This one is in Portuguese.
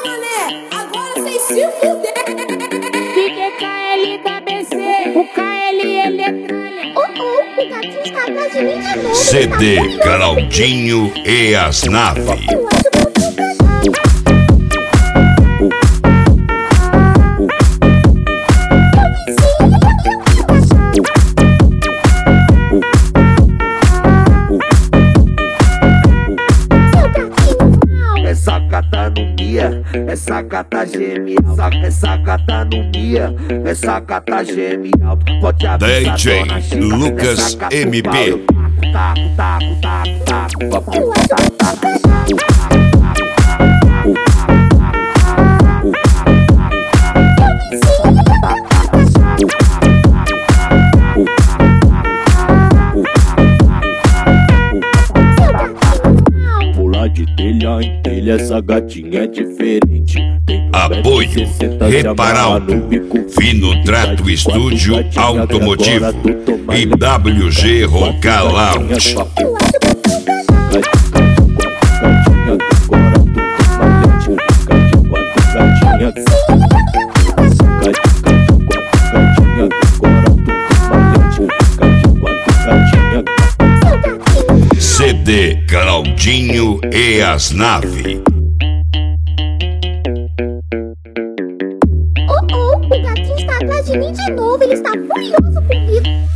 mané, agora vocês se fuderam. DJ KL KBC, o KL ele é tralha. O gatinho está atrás de mim de novo. CD Claudinho e as Naves. Essa gata no mia, essa gata genial, essa gata no mia, essa gata genial. Pode avisar, DJ dona Chica, Lucas essa gata MP. Pular de telha em telha, essa gatinha é diferente. Apoio Reparalto, Fino Trato Estúdio Automotivo e WG Roca Lounge. CD Claudinho e as Naves. O gatinho está atrás de mim de novo. Ele está furioso comigo.